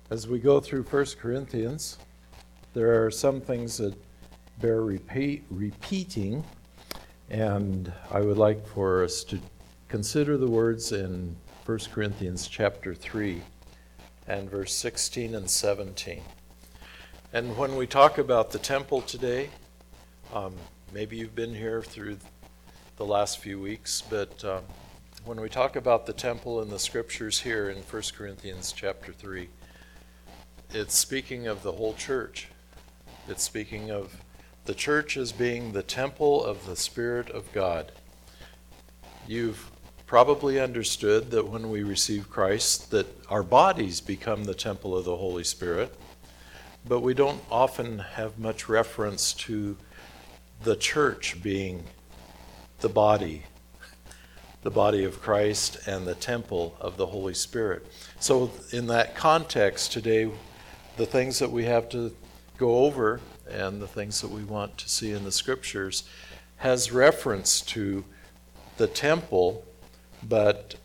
As we go through 1 Corinthians, there are some things that bear repeating, and I would like for us to consider the words in 1 Corinthians chapter 3 and verse 16 and 17. And when we talk about the temple today, maybe you've been here through the last few weeks, but when we talk about the temple in the scriptures here in 1 Corinthians chapter 3, it's speaking of the whole church. It's speaking of the church as being the temple of the Spirit of God. You've probably understood that when we receive Christ, that our bodies become the temple of the Holy Spirit, but we don't often have much reference to the church being the body of Christ and the temple of the Holy Spirit. So in that context today, the things that we have to go over and the things that we want to see in the scriptures has reference to the temple, but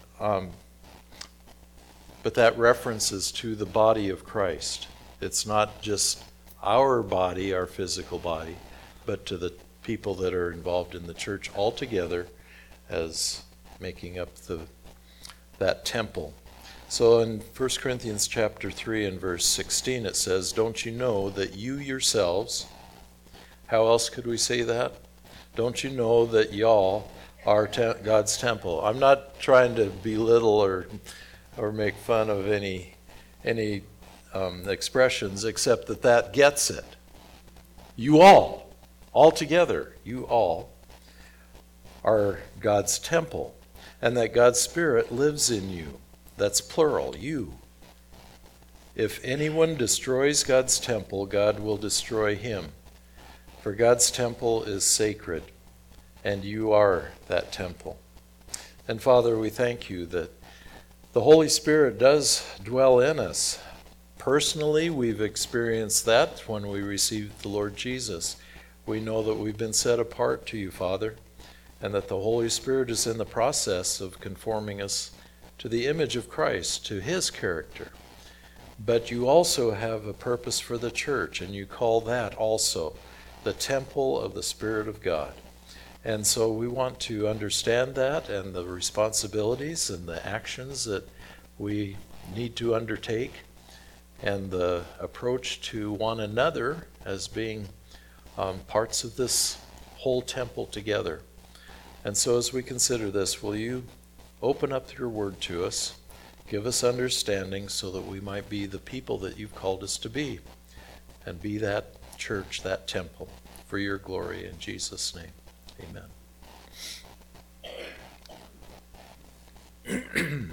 that reference is to the body of Christ. It's not just our body, our physical body, but to the people that are involved in the church altogether as making up that temple. So in 1 Corinthians chapter 3 and verse 16 it says, "Don't you know that you yourselves," how else could we say that? "Don't you know that y'all are God's temple?" I'm not trying to belittle or make fun of any expressions, except that gets it. You all together, you all are God's temple, and that God's Spirit lives in you. That's plural, you. "If anyone destroys God's temple, God will destroy him. For God's temple is sacred, and you are that temple." And Father, we thank you that the Holy Spirit does dwell in us. Personally, we've experienced that when we received the Lord Jesus. We know that we've been set apart to you, Father, and that the Holy Spirit is in the process of conforming us to the image of Christ, to his character. But you also have a purpose for the church, and you call that also the temple of the Spirit of God. And so we want to understand that and the responsibilities and the actions that we need to undertake and the approach to one another as being parts of this whole temple together. And so as we consider this, will you open up your word to us, give us understanding so that we might be the people that you've called us to be, and be that church, that temple, for your glory in Jesus' name. Amen.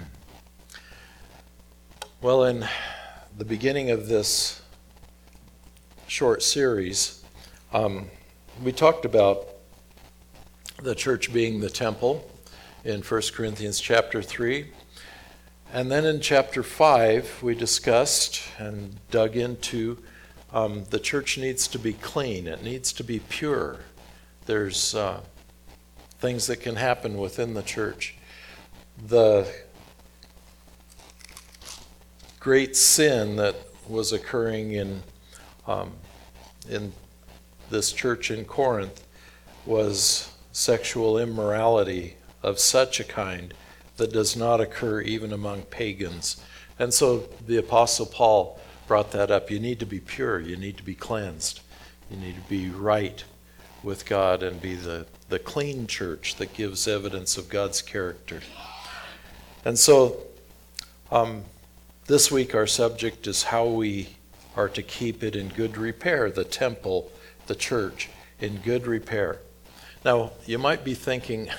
Well, in the beginning of this short series, we talked about the church being the temple in 1 Corinthians chapter 3. And then in chapter 5, we discussed and dug into the church needs to be clean. It needs to be pure. There's things that can happen within the church. The great sin that was occurring in this church in Corinth was sexual immorality of such a kind that does not occur even among pagans. And so the Apostle Paul brought that up. You need to be pure. You need to be cleansed. You need to be right with God and be the clean church that gives evidence of God's character. And so this week our subject is how we are to keep it in good repair, the temple, the church, in good repair. Now, you might be thinking,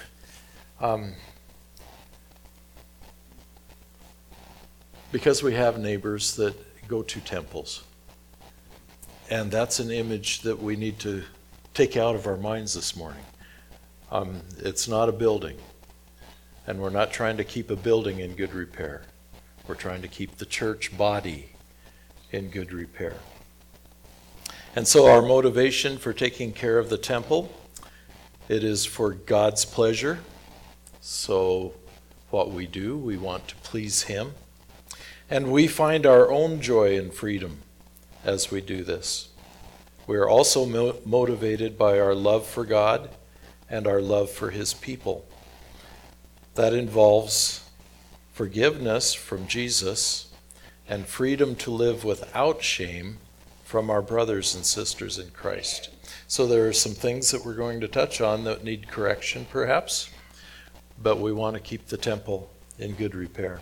because we have neighbors that go to temples, and that's an image that we need to take out of our minds this morning. It's not a building, and we're not trying to keep a building in good repair. We're trying to keep the church body in good repair. And so our motivation for taking care of the temple, it is for God's pleasure. So what we do, we want to please him. And we find our own joy and freedom as we do this. We are also motivated by our love for God and our love for his people. That involves forgiveness from Jesus and freedom to live without shame from our brothers and sisters in Christ. So there are some things that we're going to touch on that need correction perhaps, but we want to keep the temple in good repair.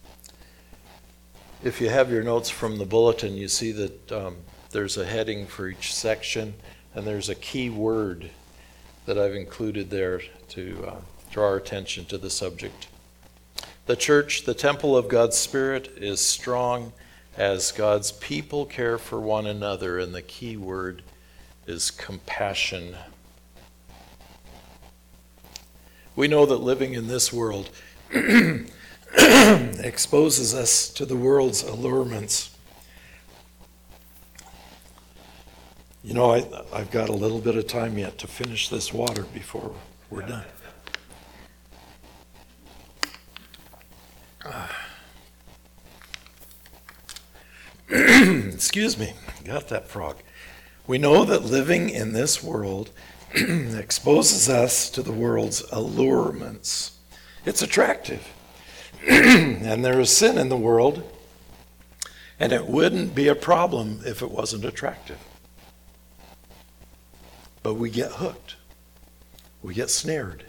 If you have your notes from the bulletin, you see that there's a heading for each section, and there's a key word that I've included there to draw our attention to the subject. The church, the temple of God's Spirit, is strong as God's people care for one another, and the key word is compassion. We know that living in this world exposes us to the world's allurements. You know, I've got a little bit of time yet to finish this water before we're done. Excuse me, got that frog. We know that living in this world exposes us to the world's allurements. It's attractive. And there is sin in the world, and it wouldn't be a problem if it wasn't attractive. But we get hooked. We get snared.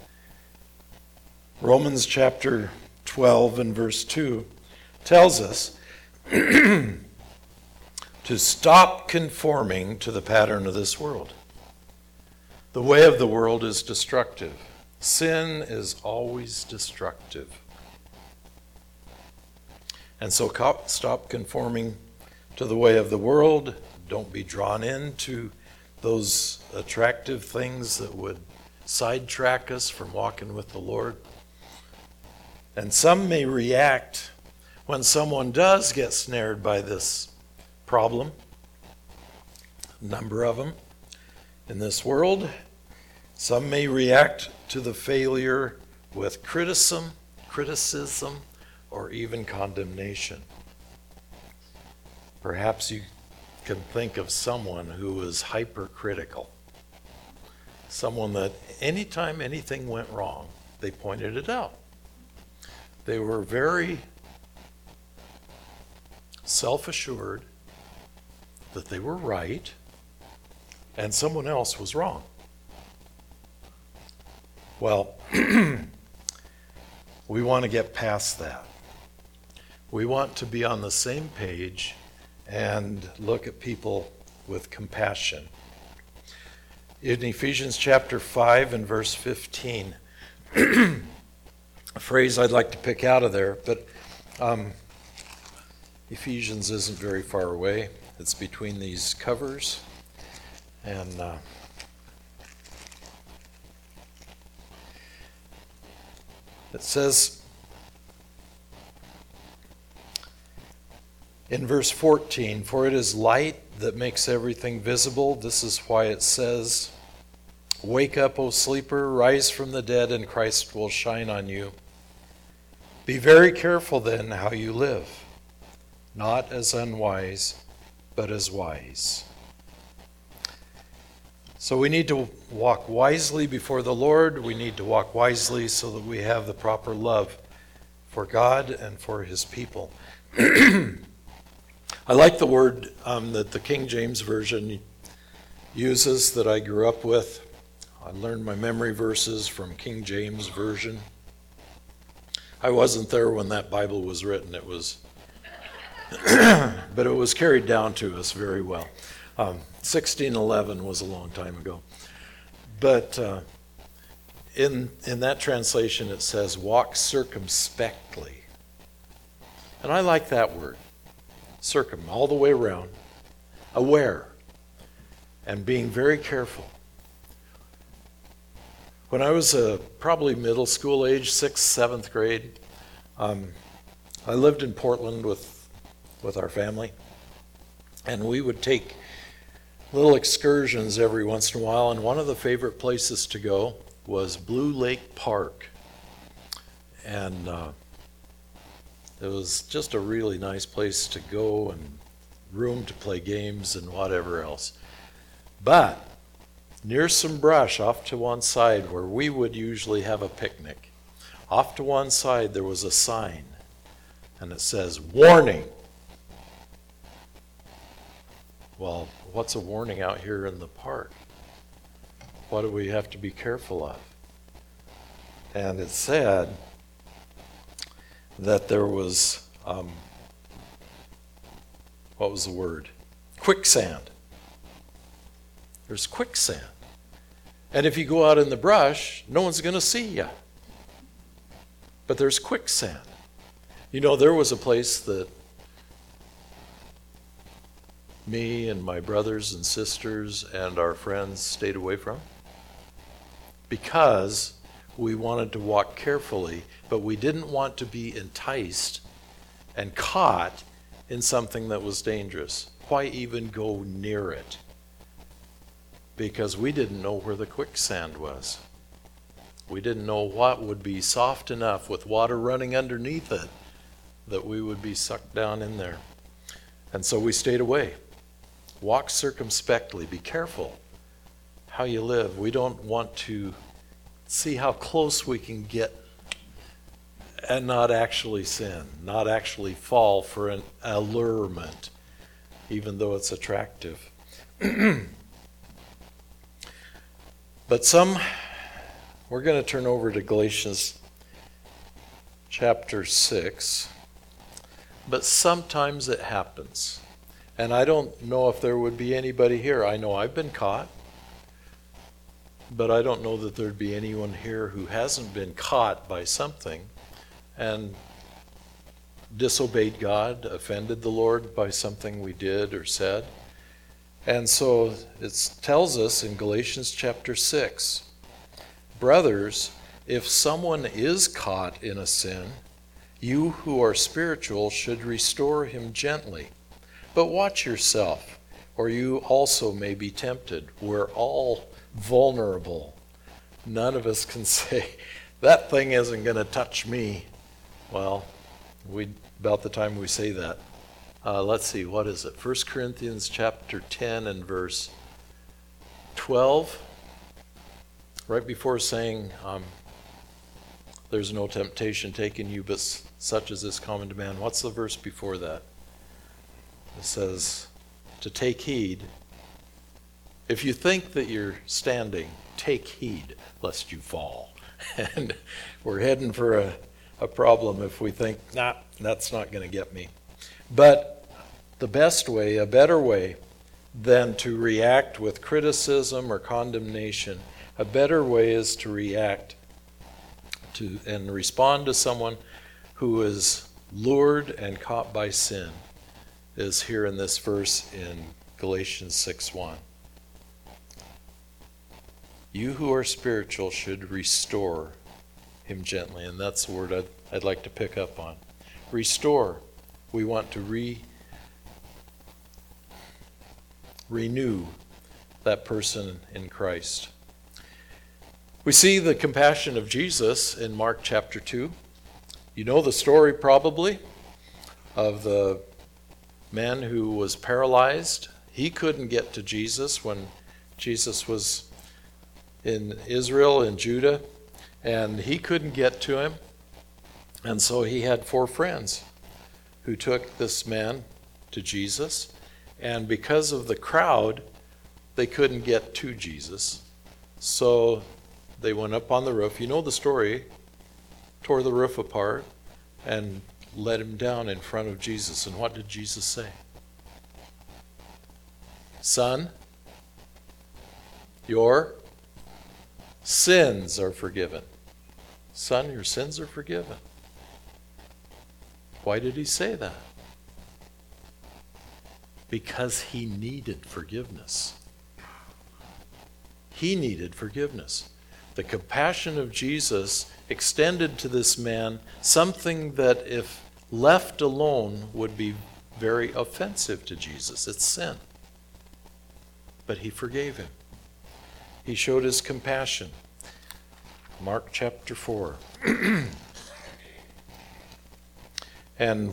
Romans chapter 12 and verse 2 tells us to stop conforming to the pattern of this world. The way of the world is destructive. Sin is always destructive. And so stop conforming to the way of the world. Don't be drawn into those attractive things that would sidetrack us from walking with the Lord. And some may react when someone does get snared by this problem. A number of them in this world. Some may react to the failure with criticism, or even condemnation. Perhaps you can think of someone who was hypercritical. Someone that anytime anything went wrong, they pointed it out. They were very self-assured that they were right and someone else was wrong. Well, we want to get past that. We want to be on the same page and look at people with compassion. In Ephesians chapter 5 and verse 15, a phrase I'd like to pick out of there, but Ephesians isn't very far away. It's between these covers. And it says in verse 14, "For it is light that makes everything visible." This is why it says, "Wake up, O sleeper, rise from the dead, and Christ will shine on you. Be very careful then how you live, not as unwise, but as wise." So we need to walk wisely before the Lord. We need to walk wisely so that we have the proper love for God and for his people. I like the word that the King James Version uses that I grew up with. I learned my memory verses from King James Version. I wasn't there when that Bible was written. It was, but it was carried down to us very well. 1611 was a long time ago. But in that translation it says, "Walk circumspectly." And I like that word. Circum, all the way around, aware, and being very careful. When I was probably middle school age, 6th, 7th grade, I lived in Portland with our family, and we would take little excursions every once in a while, and one of the favorite places to go was Blue Lake Park. And It was just a really nice place to go and room to play games and whatever else. But near some brush off to one side where we would usually have a picnic, off to one side there was a sign, and it says, "Warning." Well, what's a warning out here in the park? What do we have to be careful of? And it said that there was, what was the word? Quicksand. There's quicksand. And if you go out in the brush, no one's going to see you. But there's quicksand. You know, there was a place that me and my brothers and sisters and our friends stayed away from because we wanted to walk carefully, but we didn't want to be enticed and caught in something that was dangerous. Why even go near it? Because we didn't know where the quicksand was. We didn't know what would be soft enough with water running underneath it that we would be sucked down in there. And so we stayed away. Walk circumspectly. Be careful how you live. We don't want to see how close we can get and not actually sin, not actually fall for an allurement, even though it's attractive. But we're going to turn over to Galatians chapter 6, but sometimes it happens. And I don't know if there would be anybody here. I know I've been caught, but I don't know that there'd be anyone here who hasn't been caught by something and disobeyed God, offended the Lord by something we did or said. And so it tells us in Galatians chapter 6, "Brothers, if someone is caught in a sin, you who are spiritual should restore him gently. But watch yourself, or you also may be tempted." We're all vulnerable. None of us can say, that thing isn't going to touch me. Well, about the time we say that. Let's see, what is it? 1 Corinthians chapter 10 and verse 12. Right before saying, there's no temptation taken you, but such as is common to man. What's the verse before that? It says, to take heed. If you think that you're standing, take heed lest you fall. And we're heading for a problem if we think, nah, that's not going to get me. But the best way, a better way than to react with criticism or condemnation, a better way is to react to and respond to someone who is lured and caught by sin, is here in this verse in Galatians 6:1. You who are spiritual should restore him gently. And that's the word I'd like to pick up on. Restore. We want to renew that person in Christ. We see the compassion of Jesus in Mark chapter 2. You know the story probably of the man who was paralyzed. He couldn't get to Jesus when Jesus was in Israel, in Judah, and he couldn't get to him. And so he had 4 friends who took this man to Jesus. And because of the crowd, they couldn't get to Jesus. So they went up on the roof. You know the story. Tore the roof apart and let him down in front of Jesus. And what did Jesus say? Son, your sins are forgiven. Son, your sins are forgiven. Why did he say that? Because he needed forgiveness. He needed forgiveness. The compassion of Jesus extended to this man something that, if left alone, would be very offensive to Jesus. It's sin. But he forgave him. He showed his compassion. Mark chapter 4. And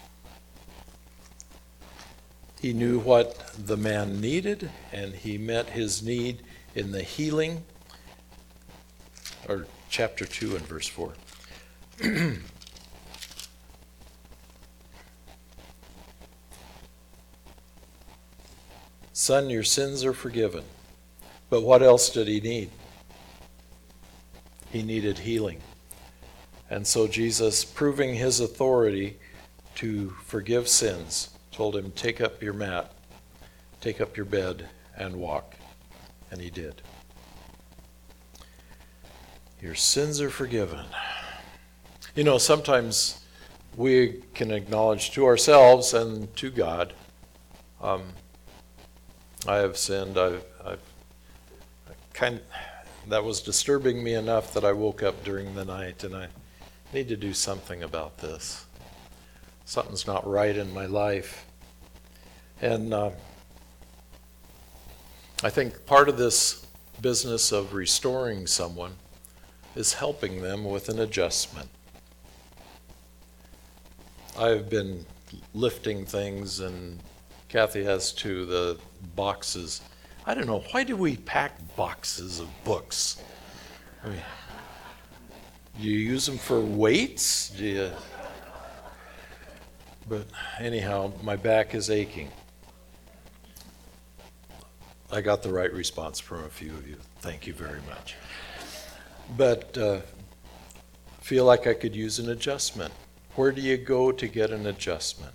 he knew what the man needed, and he met his need in the healing, or chapter 2 and verse 4. Son, your sins are forgiven. But what else did he need? He needed healing. And so Jesus, proving his authority to forgive sins, told him, take up your mat, take up your bed, and walk. And he did. Your sins are forgiven. You know, sometimes we can acknowledge to ourselves and to God, I have sinned. That was disturbing me enough that I woke up during the night, and I need to do something about this. Something's not right in my life. And I think part of this business of restoring someone is helping them with an adjustment. I've been lifting things, and Kathy has too, the boxes. I don't know, why do we pack boxes of books? I mean, do you use them for weights? But anyhow, my back is aching. I got the right response from a few of you. Thank you very much. But feel like I could use an adjustment. Where do you go to get an adjustment?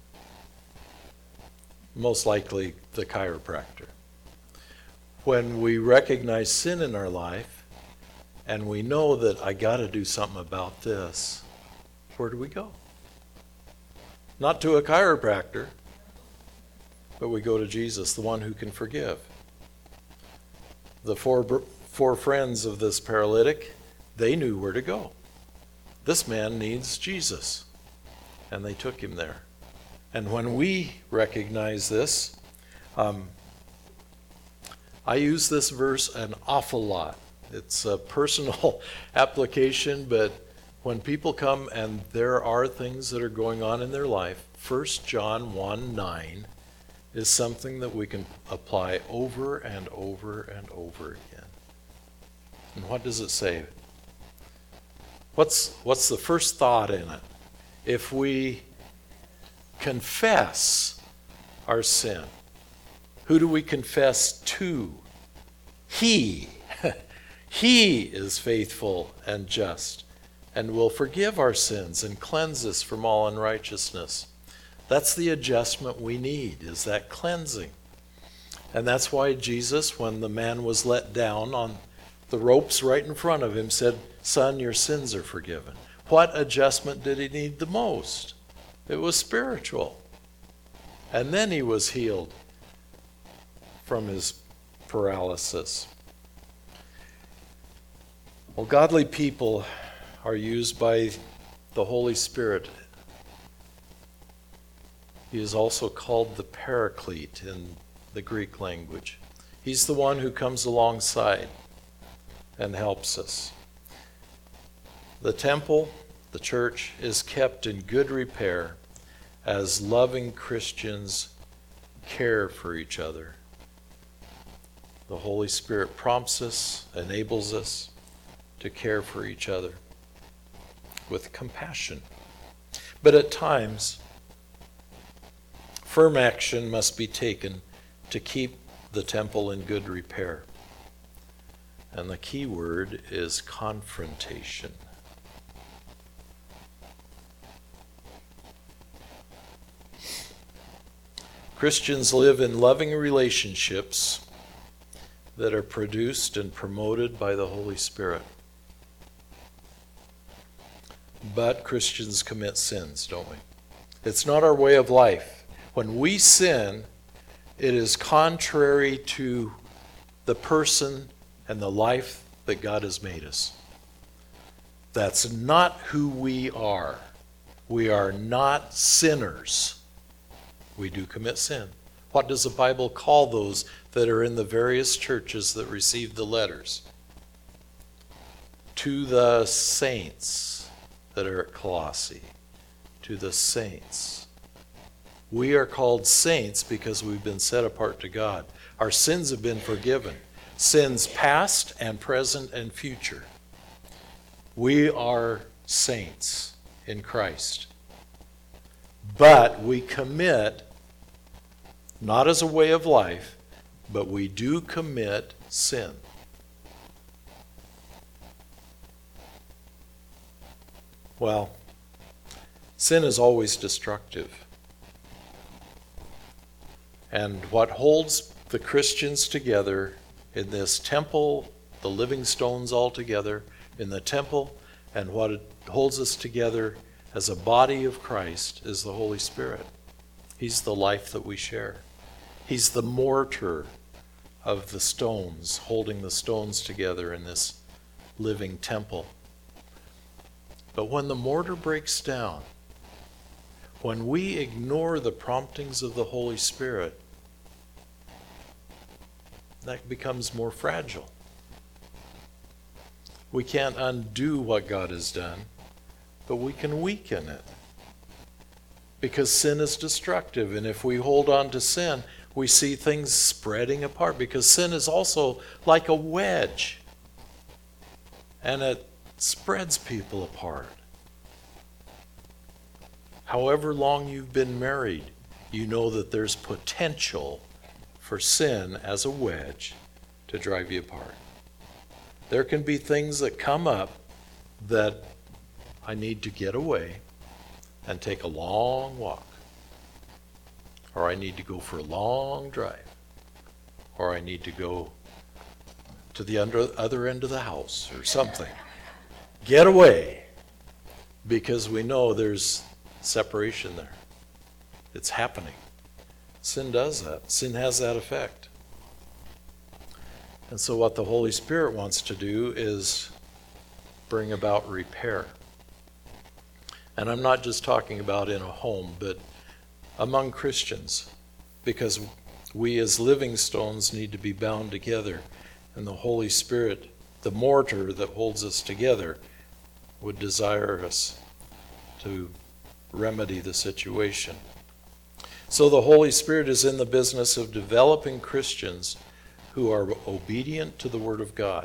Most likely the chiropractor. When we recognize sin in our life and we know that I got to do something about this, where do we go? Not to a chiropractor, but we go to Jesus, the one who can forgive. The four friends of this paralytic, they knew where to go. This man needs Jesus. And they took him there. And when we recognize this, I use this verse an awful lot. It's a personal application, but when people come and there are things that are going on in their life, 1 John 1:9 is something that we can apply over and over and over again. And what does it say? What's the first thought in it? If we confess our sin, who do we confess to? He. He is faithful and just and will forgive our sins and cleanse us from all unrighteousness. That's the adjustment we need, is that cleansing. And that's why Jesus, when the man was let down on the ropes right in front of him, said, Son, your sins are forgiven. What adjustment did he need the most? It was spiritual. And then he was healed from his paralysis. Well, godly people are used by the Holy Spirit. He is also called the Paraclete in the Greek language. He's the one who comes alongside and helps us. The temple, the church, is kept in good repair as loving Christians care for each other. The Holy Spirit prompts us, enables us to care for each other with compassion. But at times, firm action must be taken to keep the temple in good repair. And the key word is confrontation. Christians live in loving relationships that are produced and promoted by the Holy Spirit. But Christians commit sins, don't we? It's not our way of life. When we sin, it is contrary to the person and the life that God has made us. That's not who we are. We are not sinners. We do commit sin. What does the Bible call those that are in the various churches that received the letters? To the saints that are at Colossae, to the saints. We are called saints because we've been set apart to God. Our sins have been forgiven. Sins past and present and future. We are saints in Christ. But we commit, not as a way of life, but we do commit sin. Well, sin is always destructive. And what holds the Christians together in this temple, the living stones all together in the temple, and what it holds us together as a body of Christ is the Holy Spirit. He's the life that we share. He's the mortar of the stones, holding the stones together in this living temple. But when the mortar breaks down, when we ignore the promptings of the Holy Spirit, that becomes more fragile. We can't undo what God has done, but we can weaken it. Because sin is destructive, and if we hold on to sin, we see things spreading apart, because sin is also like a wedge, and it spreads people apart. However long you've been married, you know that there's potential for sin as a wedge to drive you apart. There can be things that come up that I need to get away and take a long walk, or I need to go for a long drive, or I need to go to the other end of the house or something. Get away, because we know there's separation there. It's happening. Sin does that. Sin has that effect. And so what the Holy Spirit wants to do is bring about repair. And I'm not just talking about in a home, but among Christians, because we as living stones need to be bound together, and the Holy Spirit, the mortar that holds us together, would desire us to remedy the situation. So the Holy Spirit is in the business of developing Christians who are obedient to the Word of God.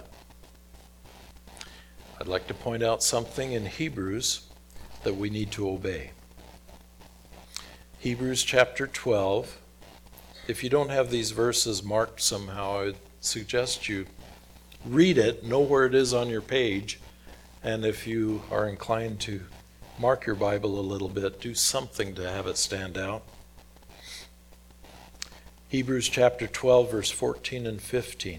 I'd like to point out something in Hebrews that we need to obey. Hebrews chapter 12. If you don't have these verses marked somehow, I would suggest you read it, know where it is on your page, and if you are inclined to mark your Bible a little bit, do something to have it stand out. Hebrews chapter 12, verse 14 and 15.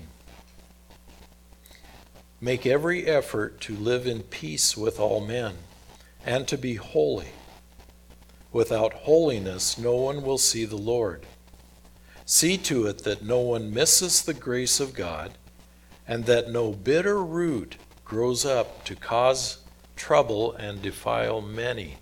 Make every effort to live in peace with all men, and to be holy. Without holiness, no one will see the Lord. See to it that no one misses the grace of God, and that no bitter root grows up to cause trouble and defile many.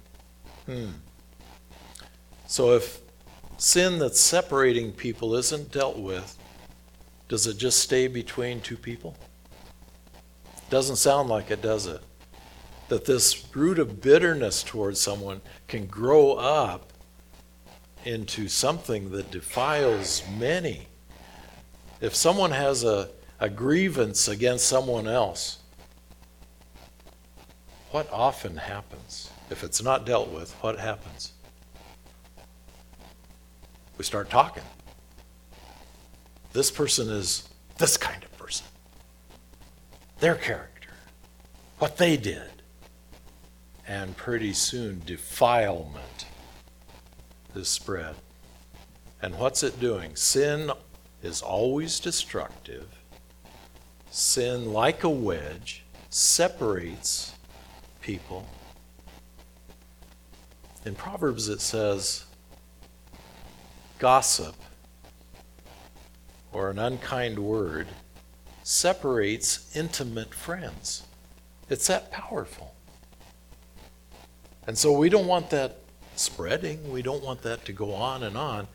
So if sin that's separating people isn't dealt with, does it just stay between two people? Doesn't sound like it, does it? That this root of bitterness towards someone can grow up into something that defiles many. If someone has a grievance against someone else, what often happens? If it's not dealt with, what happens? We start talking. This person is this kind of person. Their character. What they did. And pretty soon defilement is spread. And what's it doing? Sin is always destructive. Sin, like a wedge, separates people. In Proverbs it says, gossip, or an unkind word, separates intimate friends. It's that powerful. And so we don't want that spreading. We don't want that to go on and on.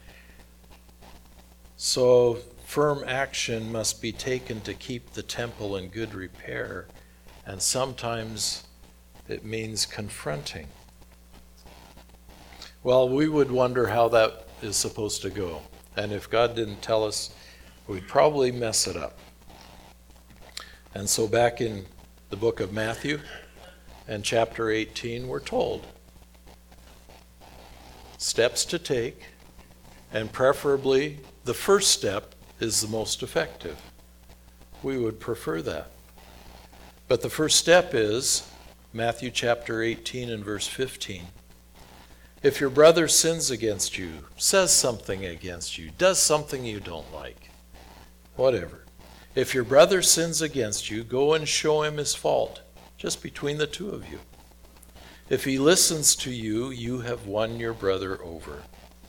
So firm action must be taken to keep the temple in good repair. And sometimes it means confronting. Well, we would wonder how that is supposed to go. And if God didn't tell us, we'd probably mess it up. And so back in the book of Matthew and chapter 18, we're told steps to take, and preferably the first step is the most effective. We would prefer that. But the first step is Matthew chapter 18 and verse 15. If your brother sins against you, says something against you, does something you don't like, whatever. If your brother sins against you, go and show him his fault, just between the two of you. If he listens to you, you have won your brother over.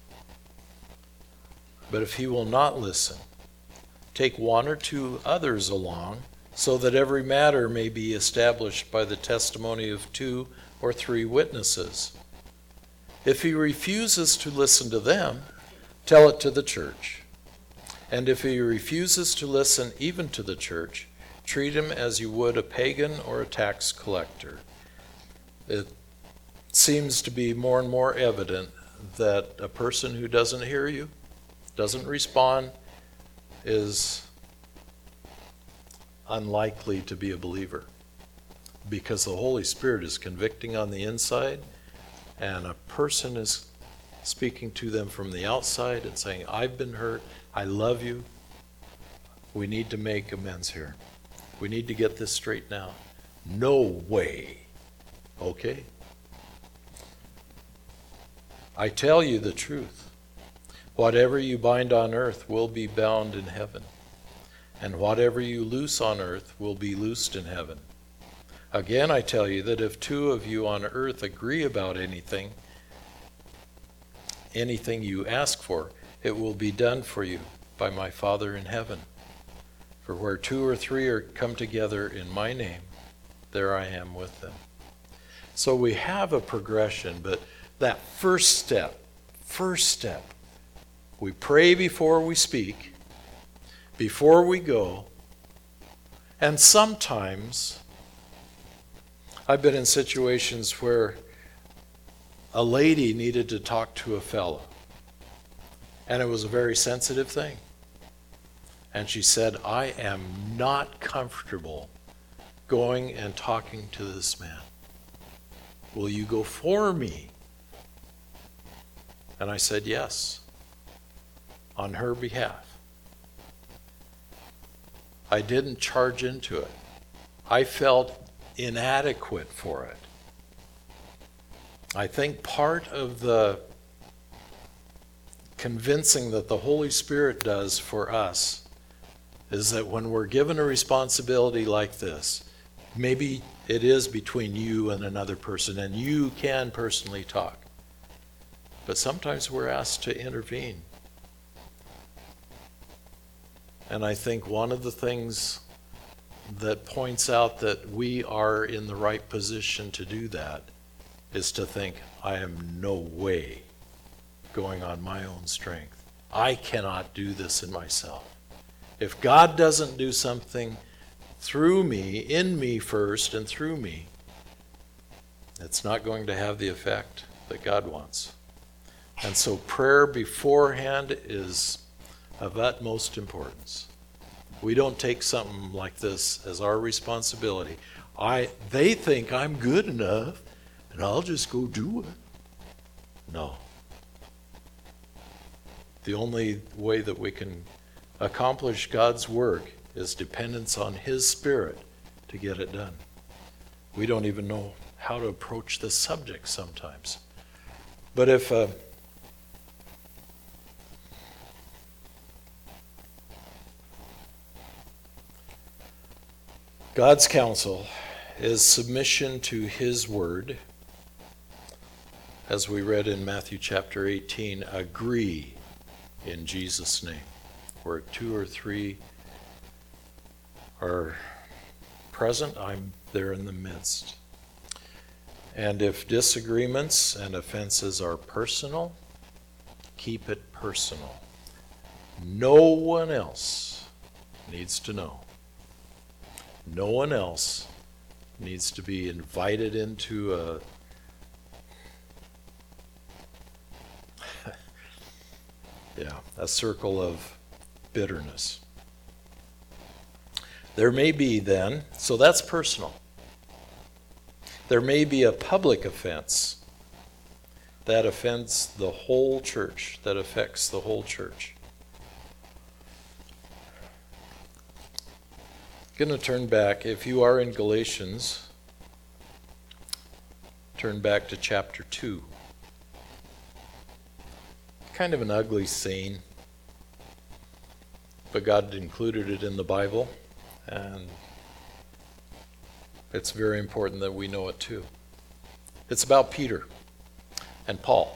But if he will not listen, take one or two others along, so that every matter may be established by the testimony of 2 or 3 witnesses. If he refuses to listen to them, tell it to the church. And if he refuses to listen even to the church, treat him as you would a pagan or a tax collector. It seems to be more and more evident that a person who doesn't hear you, doesn't respond, is unlikely to be a believer, because the Holy Spirit is convicting on the inside, and a person is speaking to them from the outside and saying, I've been hurt, I love you, we need to make amends here. We need to get this straightened out. No way. Okay? I tell you the truth. Whatever you bind on earth will be bound in heaven, and whatever you loose on earth will be loosed in heaven. Again, I tell you that if 2 of you on earth agree about anything you ask for, it will be done for you by my Father in heaven. For where 2 or 3 are come together in my name, there I am with them. So we have a progression, but that first step, we pray before we speak, before we go, and sometimes I've been in situations where a lady needed to talk to a fellow, and it was a very sensitive thing. And she said, I am not comfortable going and talking to this man. Will you go for me? And I said yes, on her behalf. I didn't charge into it. I felt inadequate for it. I think part of the convincing that the Holy Spirit does for us is that when we're given a responsibility like this, maybe it is between you and another person, and you can personally talk. But sometimes we're asked to intervene. And I think one of the things that points out that we are in the right position to do that is to think, I am no way going on my own strength. I cannot do this in myself. If God doesn't do something through me, in me first and through me, it's not going to have the effect that God wants. And so prayer beforehand is of utmost importance. We don't take something like this as our responsibility. They think I'm good enough and I'll just go do it. No. The only way that we can accomplish God's work is dependence on His Spirit to get it done. We don't even know how to approach this subject sometimes. But if God's counsel is submission to His word, as we read in Matthew chapter 18, agree in Jesus' name. Where 2 or 3 are present, I'm there in the midst. And if disagreements and offenses are personal, keep it personal. No one else needs to know. No one else needs to be invited into Yeah, a circle of bitterness. There may be then, so that's personal. There may be a public offense that offends the whole church, that affects the whole church. I'm going to turn back, if you are in Galatians, turn back to chapter 2. Kind of an ugly scene, but God included it in the Bible, and it's very important that we know it too. It's about Peter and Paul.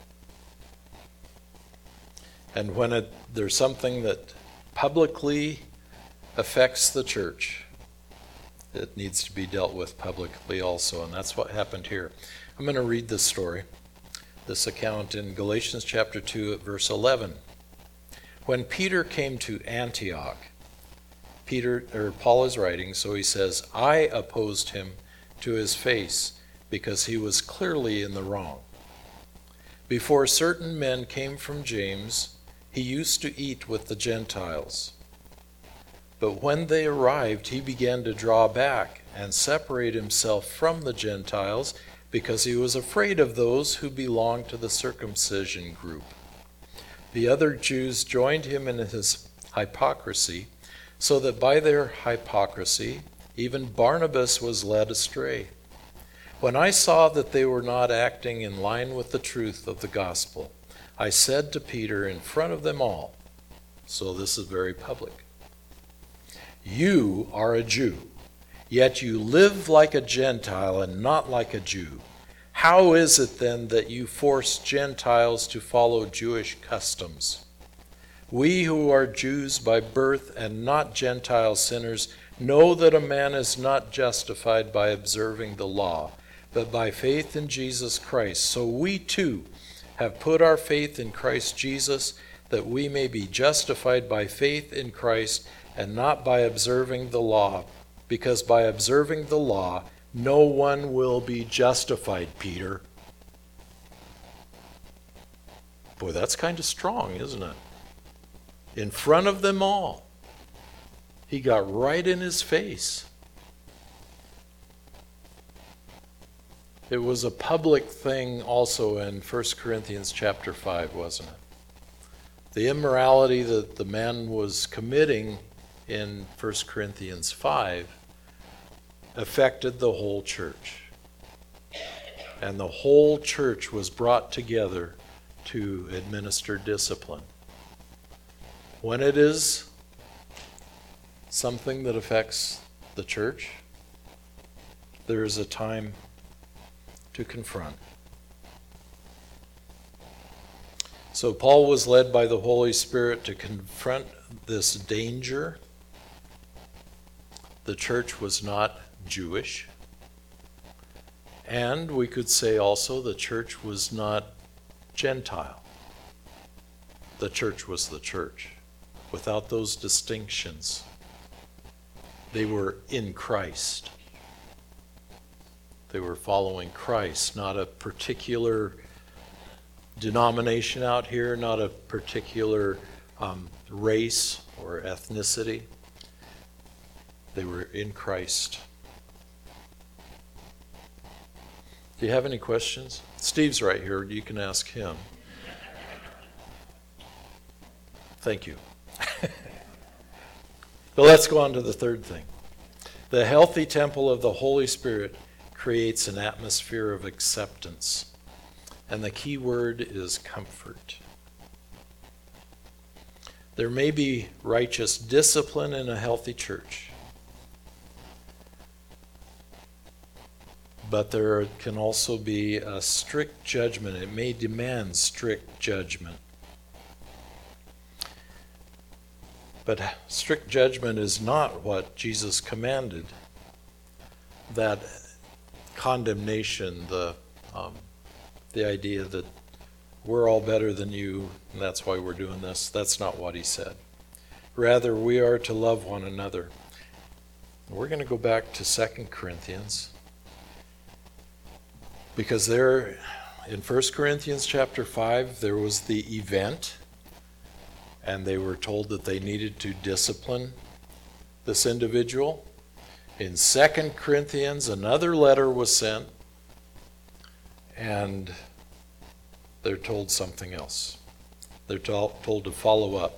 And when there's something that publicly affects the church, it needs to be dealt with publicly also, and that's what happened here. I'm going to read this story, this account in Galatians chapter 2 at verse 11. When Peter came to Antioch, Paul is writing, so he says, I opposed him to his face because he was clearly in the wrong. Before certain men came from James, he used to eat with the Gentiles. But when they arrived, he began to draw back and separate himself from the Gentiles because he was afraid of those who belonged to the circumcision group. The other Jews joined him in his hypocrisy, so that by their hypocrisy, even Barnabas was led astray. When I saw that they were not acting in line with the truth of the gospel, I said to Peter in front of them all, so this is very public, you are a Jew, yet you live like a Gentile and not like a Jew. How is it then that you force Gentiles to follow Jewish customs? We who are Jews by birth and not Gentile sinners know that a man is not justified by observing the law, but by faith in Jesus Christ. So we too have put our faith in Christ Jesus, that we may be justified by faith in Christ and not by observing the law, because by observing the law no one will be justified, Peter. Boy, that's kind of strong, isn't it? In front of them all. He got right in his face. It was a public thing also in 1 Corinthians chapter 5, wasn't it? The immorality that the man was committing in 1 Corinthians 5 affected the whole church. And the whole church was brought together to administer discipline. When it is something that affects the church, there is a time to confront. So Paul was led by the Holy Spirit to confront this danger. The church was not Jewish. And we could say also the church was not Gentile. The church was the church. Without those distinctions, they were in Christ. They were following Christ, not a particular denomination out here, not a particular race or ethnicity. They were in Christ. Do you have any questions? Steve's right here. You can ask him. Thank you. But let's go on to the third thing. The healthy temple of the Holy Spirit creates an atmosphere of acceptance. And the key word is comfort. There may be righteous discipline in a healthy church, but there can also be a strict judgment. It may demand strict judgment. But strict judgment is not what Jesus commanded. That condemnation, the idea that we're all better than you, and that's why we're doing this, that's not what he said. Rather, we are to love one another. We're going to go back to 2 Corinthians, because there, in 1 Corinthians chapter 5, there was the event and they were told that they needed to discipline this individual. In 2 Corinthians, another letter was sent, and they're told something else. They're told to follow up.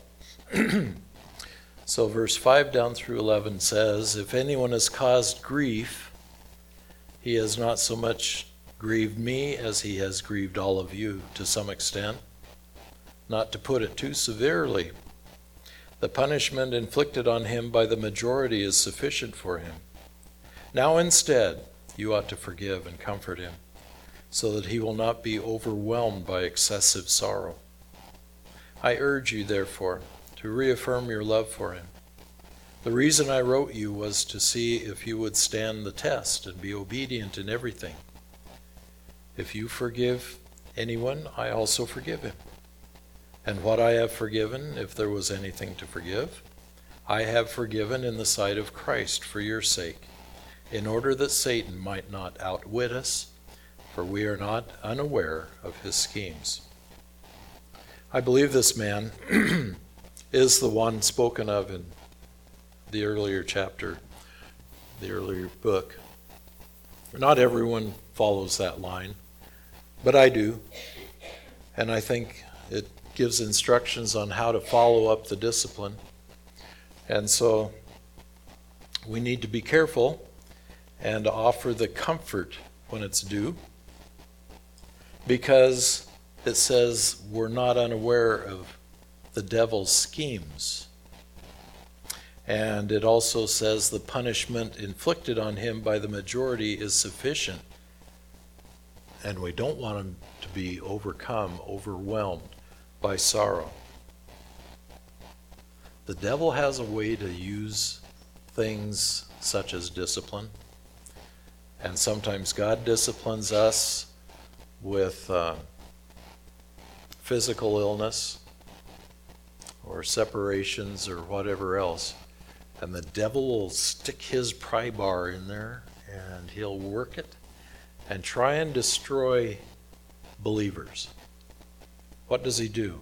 So verse 5 down through 11 says, if anyone has caused grief, he has not so much grieved me as he has grieved all of you to some extent. Not to put it too severely, the punishment inflicted on him by the majority is sufficient for him. Now instead, you ought to forgive and comfort him, so that he will not be overwhelmed by excessive sorrow. I urge you, therefore, to reaffirm your love for him. The reason I wrote you was to see if you would stand the test and be obedient in everything. If you forgive anyone, I also forgive him. And what I have forgiven, if there was anything to forgive, I have forgiven in the sight of Christ for your sake, in order that Satan might not outwit us, for we are not unaware of his schemes. I believe this man is the one spoken of in the earlier chapter, the earlier book. Not everyone follows that line, but I do. And I think it gives instructions on how to follow up the discipline. And so we need to be careful and offer the comfort when it's due, because it says we're not unaware of the devil's schemes. And it also says the punishment inflicted on him by the majority is sufficient. And we don't want him to be overwhelmed by sorrow. The devil has a way to use things such as discipline. And sometimes God disciplines us with physical illness or separations or whatever else. And the devil will stick his pry bar in there and he'll work it and try and destroy believers. What does he do?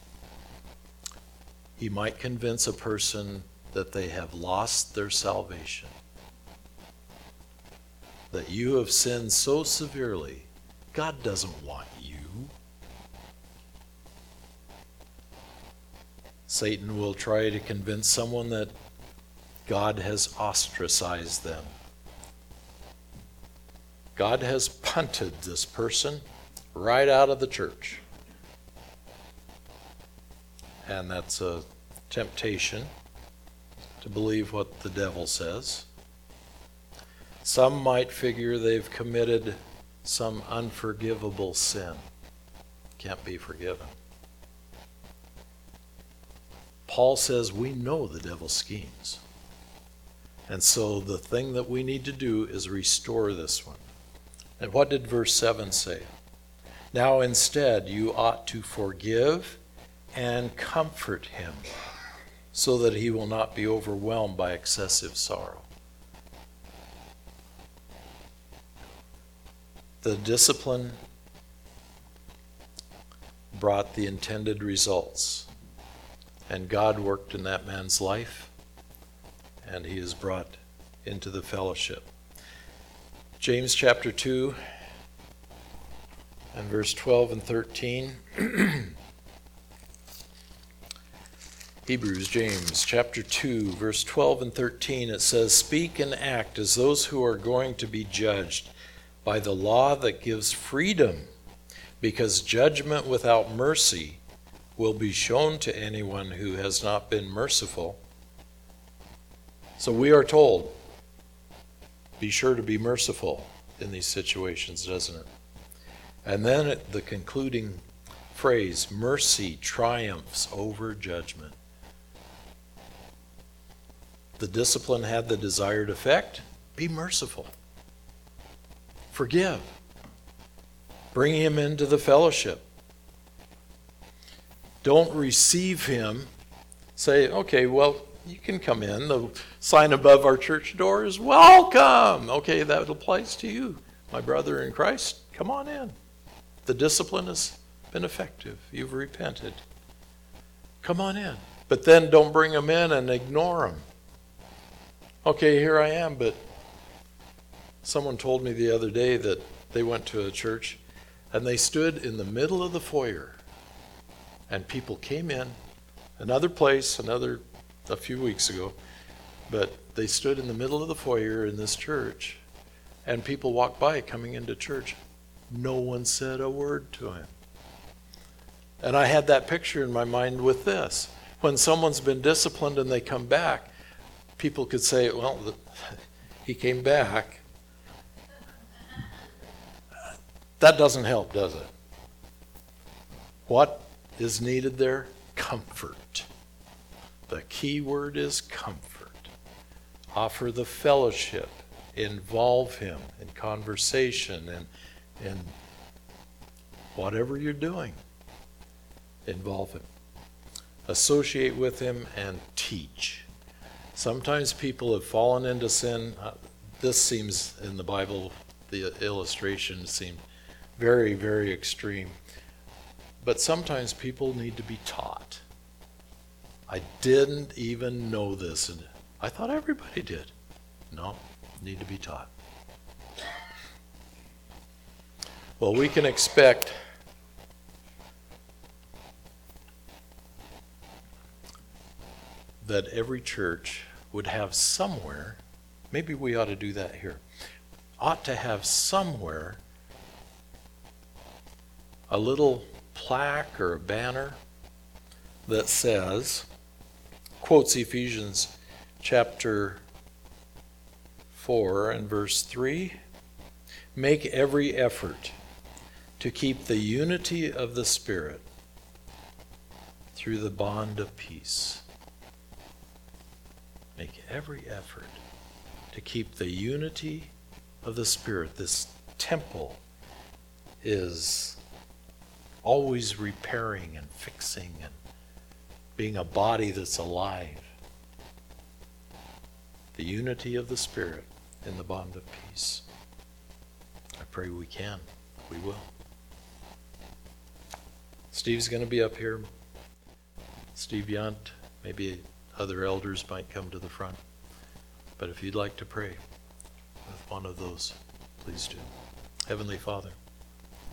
He might convince a person that they have lost their salvation, that you have sinned so severely, God doesn't want you. Satan will try to convince someone that God has ostracized them. God has punted this person right out of the church. And that's a temptation to believe what the devil says. Some might figure they've committed some unforgivable sin. Can't be forgiven. Paul says we know the devil's schemes. And so the thing that we need to do is restore this one. And what did verse 7 say? Now instead you ought to forgive and comfort him, so that he will not be overwhelmed by excessive sorrow. The discipline brought the intended results, and God worked in that man's life, and he is brought into the fellowship. James chapter 2 and verse 12 and 13. James chapter 2, verse 12 and 13, it says, "Speak and act as those who are going to be judged by the law that gives freedom, because judgment without mercy will be shown to anyone who has not been merciful." So we are told, be sure to be merciful in these situations, doesn't it? And then the concluding phrase, mercy triumphs over judgment. The discipline had the desired effect. Be merciful. Forgive. Bring him into the fellowship. Don't receive him. Say, okay, well, you can come in. The sign above our church door is welcome. Okay, that applies to you, my brother in Christ. Come on in. The discipline has been effective. You've repented. Come on in. But then don't bring them in and ignore them. Okay, here I am, but someone told me the other day that they went to a church and they stood in the middle of the foyer and people came in, another place, a few weeks ago, but they stood in the middle of the foyer in this church and people walked by coming into church. No one said a word to him. And I had that picture in my mind with this. When someone's been disciplined and they come back, people could say, well, he came back. That doesn't help, does it? What is needed there? Comfort. The key word is comfort. Offer the fellowship. Involve him in conversation and whatever you're doing. Involve him. Associate with him and teach. Sometimes people have fallen into sin. This seems, in the Bible, the illustration seemed very, very extreme. But sometimes people need to be taught. I didn't even know this, and I thought everybody did. No, need to be taught. Well, we can expect that every church would have somewhere, maybe we ought to do that here, ought to have somewhere a little plaque or a banner that says, quotes Ephesians chapter 4 and verse 3, make every effort to keep the unity of the Spirit through the bond of peace. Make every effort to keep the unity of the Spirit. This temple is always repairing and fixing and being a body that's alive. The unity of the Spirit in the bond of peace. I pray we can. We will. Steve's going to be up here. Steve Yunt, maybe other elders might come to the front. But if you'd like to pray with one of those, please do. Heavenly Father,